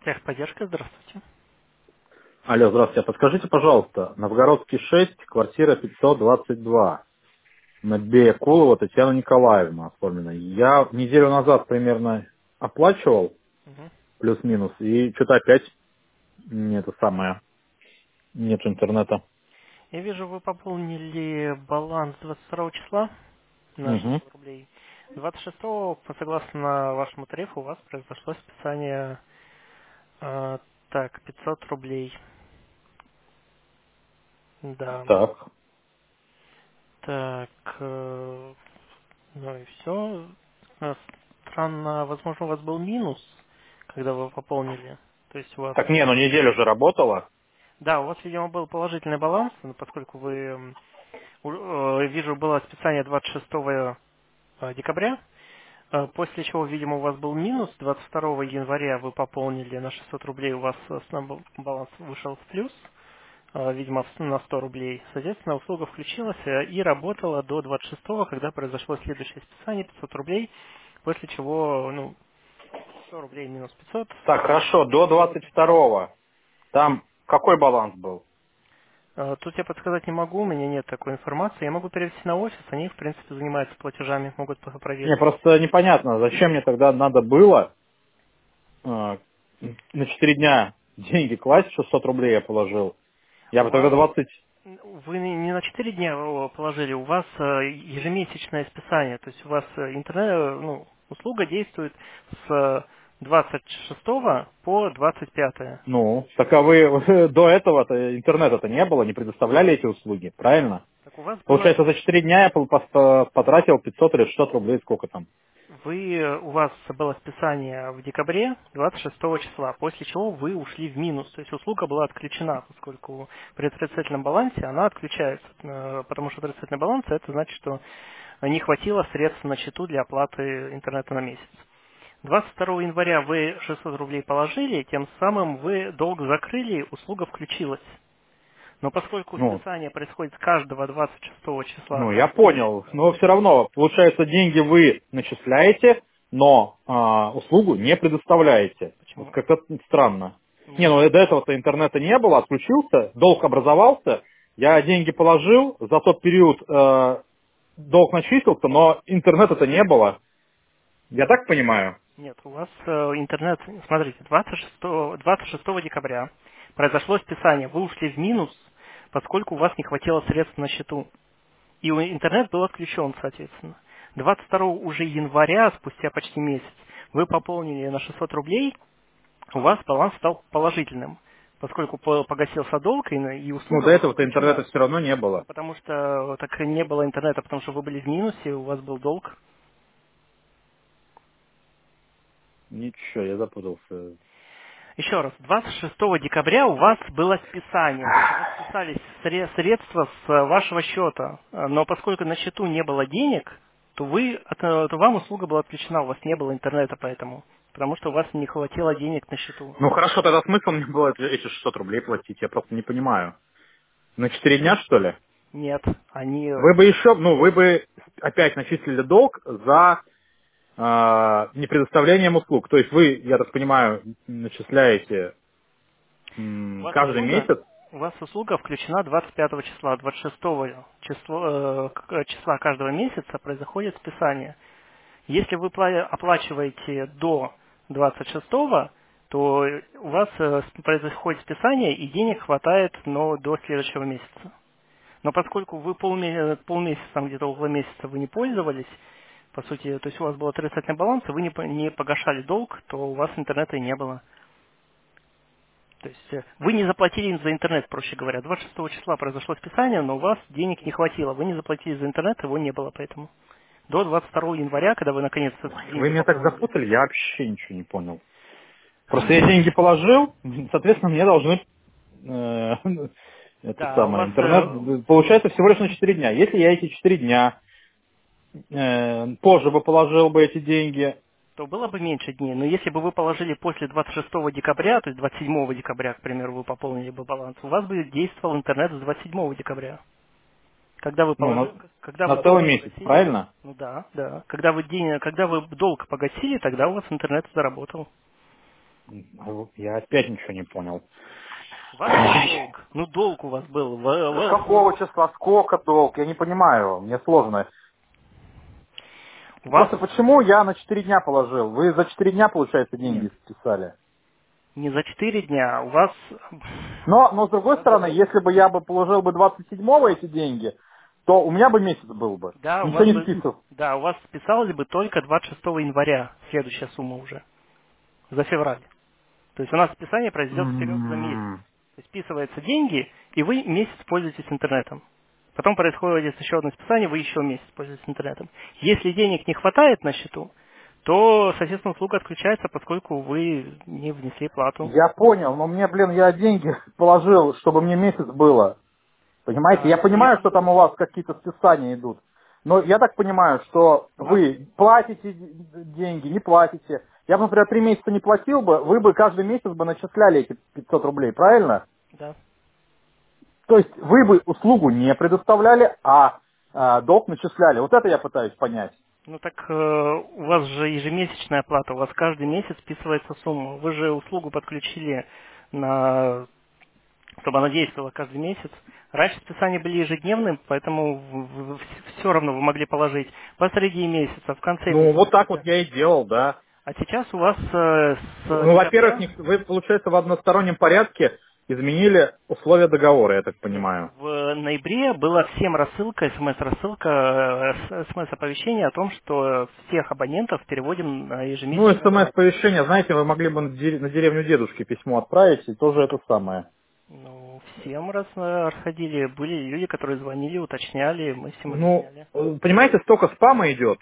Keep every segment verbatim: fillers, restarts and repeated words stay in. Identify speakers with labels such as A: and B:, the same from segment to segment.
A: Техподдержка, здравствуйте.
B: Алло, здравствуйте. А подскажите, пожалуйста, Новгородский шесть, квартира пятьсот двадцать два, на Бея Кулова Татьяна Николаевна оформлена. Я неделю назад примерно оплачивал,
A: Мгм.
B: плюс-минус, и что-то опять не это самое, нет интернета.
A: Я вижу, вы пополнили баланс двадцать второго числа на
B: Угу.
A: шестьсот рублей. двадцать шестого, по- согласно вашему тарифу, у вас произошло списание, а, так, пятьсот рублей. Да.
B: Так.
A: Так, э, ну и все. Странно, возможно, у вас был минус, когда вы пополнили. То есть у вас...
B: Так не, ну неделю же работала.
A: Да, у вас, видимо, был положительный баланс, но поскольку вы... м, у- э, Вижу, было списание двадцать шестого э, декабря, э, после чего, видимо, у вас был минус. двадцать второго января вы пополнили на шестьсот рублей, у вас основной баланс вышел в плюс, э, видимо, в- на сто рублей. Соответственно, услуга включилась э, и работала до двадцать шестого, когда произошло следующее списание, пятьсот рублей, после чего, ну, сто рублей минус пятьсот.
B: Так, хорошо, до двадцать второго. Там какой баланс был?
A: Э, Тут я подсказать не могу, у меня нет такой информации. Я могу перевести на офис, они, в принципе, занимаются платежами, могут по-
B: Мне
A: проверить.
B: просто непонятно, зачем мне тогда надо было э, на четыре дня деньги класть, шестьсот рублей я положил. Я
A: У
B: бы тогда
A: вас
B: двадцать.
A: Вы не не на четыре дня о, положили, у вас э, ежемесячное списание, то есть у вас э, интернет, э, ну, услуга действует с двадцать шестого по двадцать пятое.
B: Ну, так а вы до этого-то интернета-то не было, не предоставляли эти услуги, правильно?
A: Так у вас было,
B: Получается, за четыре дня я пол- пос- потратил пятьсот или шестьсот рублей, сколько там?
A: вы, э, у вас было списание в декабре двадцать шестого числа, после чего вы ушли в минус, то есть услуга была отключена, поскольку при отрицательном балансе она отключается, э, потому что отрицательный баланс это значит, что не хватило средств на счету для оплаты интернета на месяц. двадцать второго января вы шестьсот рублей положили, тем самым вы долг закрыли, услуга включилась. Но поскольку
B: Ну,
A: списание происходит с каждого двадцать шестого числа
B: ну, я
A: каждого
B: понял,
A: месяца,
B: но все равно, получается, деньги вы начисляете, но а, услугу не предоставляете. Вот
A: почему?
B: как-то странно. Не,
A: Нет.
B: ну до этого-то интернета не было, отключился, долг образовался, я деньги положил, за тот период э, долг начислился, но интернета-то не было. Я так понимаю?
A: Нет, у вас э, интернет, смотрите, двадцать шестого, двадцать шестого декабря произошло списание, вы ушли в минус, поскольку у вас не хватило средств на счету. И у- интернет был отключен, соответственно. двадцать второго уже января, спустя почти месяц, вы пополнили на шестьсот рублей, у вас баланс стал положительным, поскольку по- погасился долг и, на- и
B: Ну,
A: услуга
B: до
A: была
B: этого-то интернета
A: включена.
B: все равно не было.
A: Ну, потому что так не было интернета, потому что вы были в минусе, у вас был долг.
B: Ничего, я запутался.
A: Еще раз, двадцать шестого декабря у вас было списание, то есть у вас списались сре- средства с э, вашего счета, Э, но поскольку на счету не было денег, то, вы, от- э, то вам услуга была отключена, у вас не было интернета поэтому, потому что у вас не хватило денег на счету.
B: Ну хорошо, тогда смысл мне было эти эти шестьсот рублей платить, я просто не понимаю. На четыре дня, что ли?
A: Нет, они...
B: Вы бы еще, ну, вы бы опять начислили долг за э, непредоставлением услуг. То есть вы, я так понимаю, начисляете
A: У
B: м,
A: вас
B: каждый
A: услуга,
B: месяц.
A: у вас услуга включена двадцать пятого числа, двадцать шестого число, э, к- числа каждого месяца происходит списание. Если вы пла- оплачиваете до двадцать шестого, то у вас э, с- происходит списание и денег хватает, но до следующего месяца. Но поскольку вы полме- полмесяца, там где-то около месяца вы не пользовались, по сути, то есть у вас был отрицательный баланс, и вы не, по- не погашали долг, то у вас интернета и не было. То есть э, вы не заплатили за интернет, проще говоря. двадцать шестого числа произошло списание, но у вас денег не хватило. Вы не заплатили за интернет, его не было поэтому. До двадцать второго января, когда вы наконец-то
B: Ой, вы
A: деньги
B: меня так
A: пополнили.
B: запутали, я вообще ничего не понял. Просто я деньги положил, соответственно, мне должны э, это
A: Да, у
B: самое,
A: вас э,
B: интернет получается всего лишь на четыре дня. Если я эти четыре дня э, позже бы положил бы эти деньги,
A: то было бы меньше дней, но если бы вы положили после двадцать шестого декабря, то есть двадцать седьмого декабря, к примеру, вы пополнили бы баланс, у вас бы действовал интернет с двадцать седьмого декабря. Когда вы
B: ну, на,
A: положили, когда вы
B: на
A: долг
B: целый месяц,
A: погасили,
B: правильно?
A: ну да, да, когда вы день, когда вы долг погасили, тогда у вас интернет заработал.
B: Я опять ничего не понял.
A: У вас был долг. Ну, долг у вас был. Вы-
B: С
A: вы-
B: какого числа? Сколько долг? Я не понимаю. Мне сложно.
A: У вас
B: Просто почему я на четыре дня положил? Вы за четыре дня, получается,
A: нет.
B: деньги списали?
A: Не за четыре дня. У вас...
B: Но, но с
A: У
B: другой
A: вас...
B: стороны, если бы я бы положил бы двадцать седьмого эти деньги, то у меня бы месяц был бы.
A: Да, у
B: Ничего
A: вас
B: не
A: бы...
B: списывал.
A: Да, у вас списалось бы только двадцать шестого января. Следующая сумма уже. За февраль. То есть у нас списание произойдет вперед за месяц.
B: М.
A: То есть списываются деньги, и вы месяц пользуетесь интернетом. Потом происходит еще одно списание, вы еще месяц пользуетесь интернетом. Если денег не хватает на счету, то, соответственно, услуга отключается, поскольку вы не внесли плату.
B: Я понял, но мне, блин, я деньги положил, чтобы мне месяц было. Понимаете?
A: А,
B: Я
A: нет,
B: понимаю, что там у вас какие-то списания идут. Но я так понимаю, что
A: у вас,
B: вы платите деньги, не платите. Я бы, например, три месяца не платил бы, вы бы каждый месяц бы начисляли эти пятьсот рублей, правильно?
A: да.
B: То есть вы бы услугу не предоставляли, а, а, долг начисляли. Вот это я пытаюсь понять.
A: Ну так э, у вас же ежемесячная оплата, у вас каждый месяц списывается сумма. Вы же услугу подключили на чтобы она действовала каждый месяц. Раньше списания были ежедневным, поэтому все равно вы могли положить посреди месяца, в конце
B: Ну, вот так вот
A: месяца.
B: я и делал, да.
A: А сейчас у вас э, с
B: Ну, во-первых,
A: декабря,
B: не- вы, получается, в одностороннем порядке изменили условия договора, я так
A: нет,
B: понимаю.
A: в ноябре была всем рассылка, смс-рассылка, э, смс-оповещение о том, что всех абонентов переводим на
B: Ну,
A: ежемесячную оплату.
B: смс-повещение, знаете, вы могли бы на дерев- на деревню дедушки письмо отправить, и тоже это самое.
A: Ну, всем раз э, расходили. Были люди, которые звонили, уточняли, мы всем
B: Ну,
A: объясняли.
B: э, понимаете, столько спама идет,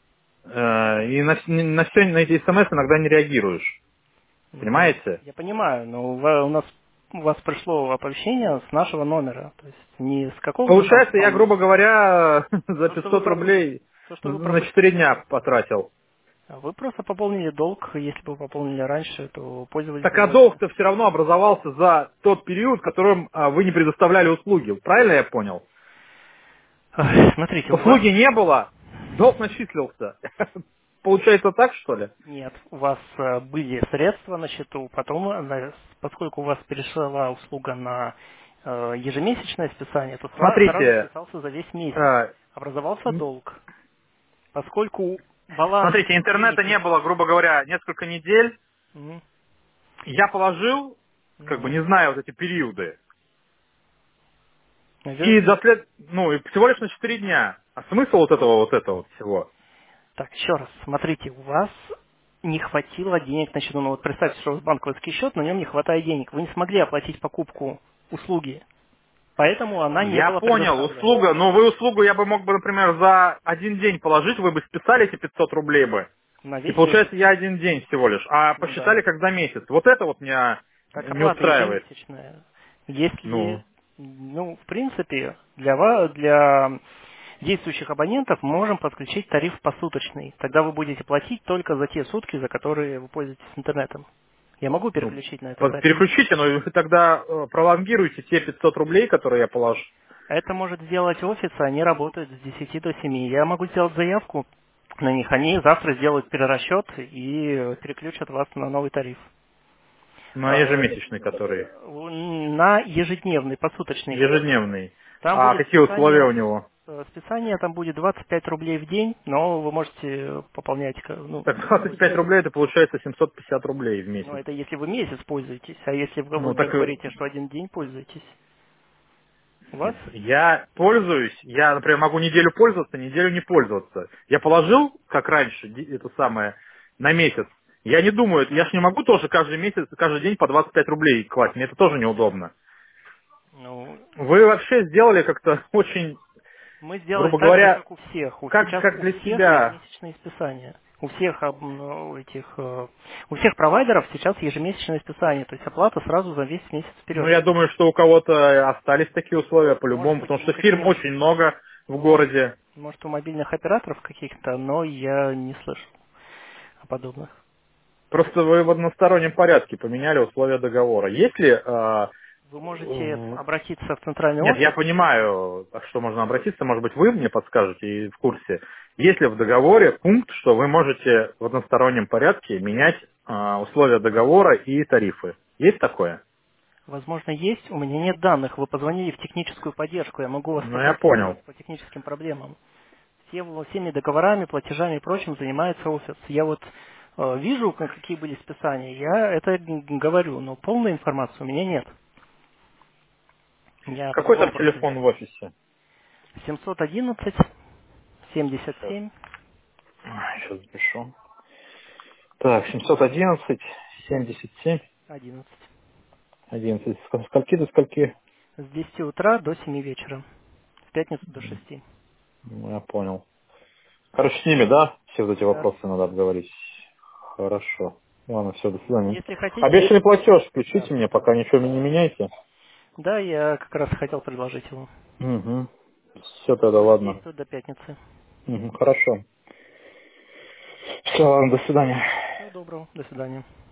B: э, и на, на все, на эти смс иногда не реагируешь.
A: Ну, я,
B: Понимаете?
A: я понимаю, но у ва- у нас у вас пришло оповещение с нашего номера, то есть не с какого-то там
B: Получается, я,
A: спама.
B: грубо говоря, за
A: То, что вы,
B: пятьсот
A: про-
B: рублей
A: то, что вы
B: на четыре
A: пропустили.
B: дня потратил.
A: А вы просто пополнили долг, если бы вы пополнили раньше, то пользовались
B: Так
A: бы
B: а
A: больше.
B: долг-то все равно образовался за тот период, в котором а, вы не предоставляли услуги. Правильно я понял?
A: Ах, смотрите, у вас
B: Услуги не было, долг начислился. Получается так, что ли?
A: нет, у вас э, были средства на счету, потом, э, поскольку у вас перешла услуга на э, ежемесячное списание, то сра- сразу
B: Смотрите,
A: списался за весь месяц.
B: э,
A: Образовался
B: м-
A: долг. Поскольку баланс
B: смотрите, интернета
A: денег не...
B: не было, грубо говоря, несколько недель.
A: Мгм.
B: Я положил, как бы
A: Ну,
B: не зная вот эти периоды. И
A: навер-
B: до след... ну, и всего лишь на четыре дня. А смысл вот этого вот этого вот всего?
A: Так, еще раз, смотрите, у вас не хватило денег на счету. Ну вот представьте, что у вас банковский счет, на нем не хватает денег. Вы не смогли оплатить покупку услуги, поэтому она не
B: Я
A: была
B: понял,
A: предоставлена.
B: услуга, но вы услугу я бы мог бы, например, за один день положить, вы бы списали эти пятьсот рублей бы.
A: На
B: И
A: весь месяц.
B: получается я один день всего лишь, а
A: Ну да.
B: посчитали как за месяц. Вот это вот меня
A: Так
B: не
A: оплата
B: устраивает.
A: ежемесячная. Если,
B: Ну,
A: ну, в принципе, для вас, для действующих абонентов мы можем подключить тариф посуточный. Тогда вы будете платить только за те сутки, за которые вы пользуетесь интернетом. Я могу
B: ну,
A: переключить на этот
B: под-
A: тариф.
B: переключите, но вы тогда э, пролонгируйте те пятьсот рублей, которые я положу.
A: Это может сделать офис, они работают с десяти до семи. Я могу сделать заявку на них, они завтра сделают перерасчет и переключат вас на новый тариф.
B: На
A: А,
B: ежемесячный, который
A: На ежедневный, посуточный.
B: ежедневный.
A: Там
B: А
A: будет
B: какие условия у
A: списание,
B: него?
A: э, списание там будет двадцать пять рублей в день, но вы можете пополнять, ка- ну,
B: Так двадцать пять рублей это получается семьсот пятьдесят рублей в
A: ну,
B: месяц.
A: это если вы месяц пользуетесь, а если вы,
B: Ну
A: вы мне
B: так э,
A: говорите, что один день пользуетесь, у вас,
B: нет, я пользуюсь, я, например, могу неделю пользоваться, неделю не пользоваться. Я положил, как раньше, ди- это самое, на месяц. Я не думаю, я ж не могу тоже каждый месяц, каждый день по двадцать пять рублей класть, мне это тоже неудобно.
A: ну,
B: Вы вообще сделали как-то очень,
A: мы сделали
B: грубо
A: так же,
B: говоря,
A: как у всех. У,
B: как,
A: сейчас
B: как
A: у
B: для
A: всех
B: себя.
A: ежемесячные списания. У всех об- ну, этих, э, у всех провайдеров сейчас ежемесячное списание, то есть оплата сразу за весь месяц
B: Ну,
A: вперед.
B: я думаю, что у кого-то остались такие условия
A: Может
B: по-любому,
A: быть,
B: потому
A: у
B: что фирм
A: каких,
B: очень много в
A: может,
B: городе.
A: может, у мобильных операторов каких-то, но я не слышал о подобных.
B: Просто вы в одностороннем порядке поменяли условия договора. Если а,
A: Вы можете
B: в-
A: обратиться в центральный
B: нет, я
A: офис.
B: понимаю, а что можно обратиться, может быть, вы мне подскажете и в курсе. Есть ли в договоре пункт, что вы можете в одностороннем порядке менять а, условия договора и тарифы. Есть такое?
A: Возможно, есть. У меня нет данных. Вы позвонили в техническую поддержку. Я могу вас
B: Ну, я понял.
A: проконсультировать по техническим проблемам. Все, всеми договорами, платежами и прочим занимается офис. Я вот э, вижу, как- какие были списания. Я это г- говорю, но полной информации у меня нет. Я
B: Какой
A: по-другому
B: там
A: просто
B: телефон в
A: делаю.
B: офисе?
A: семьсот одиннадцать семьдесят
B: Сейчас,
A: семь
B: сейчас запишу. Так, семьсот одиннадцать семьдесят семь
A: одиннадцать.
B: одиннадцать. С скольки до скольки?
A: С десяти утра до семи вечера. В пятницу до шести.
B: Ну, я понял. Короче, с ними, да? Все вот эти
A: Да.
B: вопросы надо обговорить. Хорошо. Ладно, все, до свидания.
A: Если хотите,
B: Обещанный платеж
A: да,
B: включите мне,
A: да.
B: пока ничего не меняйте.
A: Да, я как раз хотел предложить его.
B: Угу. Все тогда,
A: Будет
B: ладно.
A: действовать до пятницы.
B: Мгм, хорошо. Все, ладно, до свидания.
A: Всего доброго. До свидания.